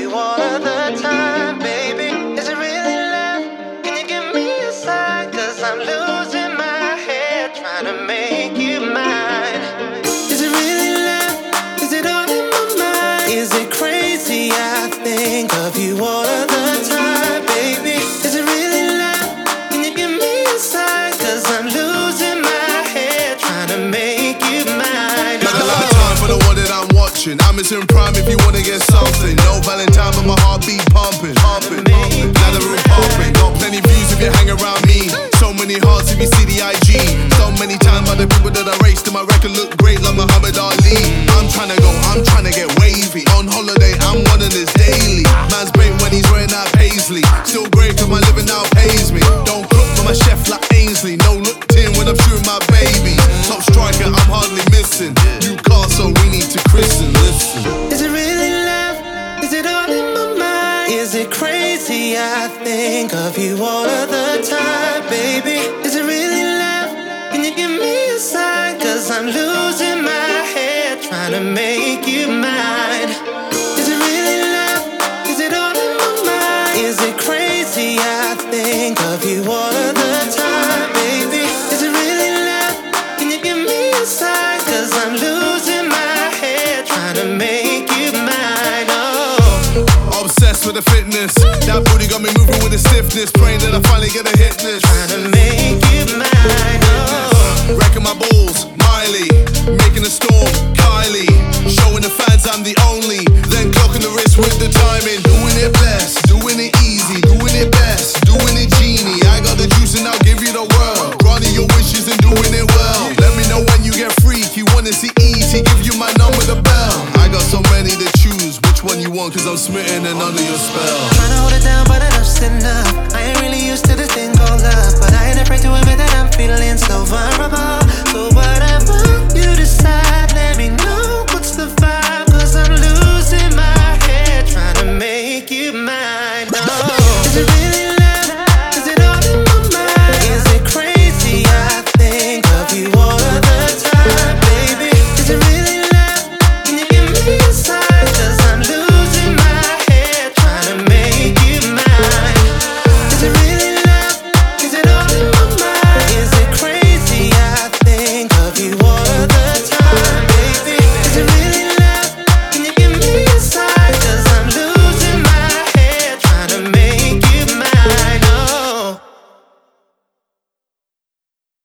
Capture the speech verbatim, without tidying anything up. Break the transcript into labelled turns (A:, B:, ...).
A: you all of the time, baby. Is it really love? Can you give me a sign? Cause I'm losing my head trying to make you mine. Is it really love? Is it all in my mind? Is it crazy? I think of you all of the time, baby. Is it really love? Can you give me a sign? Cause I'm losing my head trying to make you mine.
B: Got a lot of time for the one that I'm watching. I'm in prime if you wanna get something. No Valentine, but my heartbeat pumping, pumping. Now the room pumping. Got plenty views if you hang around me. So many hearts if you see the I G. So many times by the people that I raced, and my record look great like Muhammad Ali. I'm trying to go, I'm trying to get wavy. On holiday, I'm one of this daily. Man's great when he's wearing that paisley. Still great cause my living now pays me. Don't cook for my chef like Ainsley. No looked in when I'm shooting my baby. Top striker, I'm hardly missing. New car, so we need to christen. Listen.
A: Is it really love? Is it all in my mind? Is it crazy? I think of you all of the time, baby. Is it really love? Can you give me a sign? Cause I'm losing my head trying to make you mine. Is it really love? Is it all in my mind? Is it crazy? I think of you all of the time, baby. Is it really love? Can you give me a sign? Cause I'm losing my head trying to make you mine. Oh,
B: obsessed with the fitness. That booty got me moving with the stiffness. Praying that I finally get a hit this.
A: trying to make you mine. Oh,
B: Wrecking my balls, Miley. Making a storm, Kylie. Showing the fans I'm the only. Then clocking the wrist with the timing. Doing it best, doing it easy. Doing it best, doing it genie. I got the juice and I'll give you the world. Granting your wishes and doing it well. Let me know when you get freaky. Wanna see easy, give you my number, the bell. I got so many to choose. Which one you want? Cause I'm smitten and under your spell.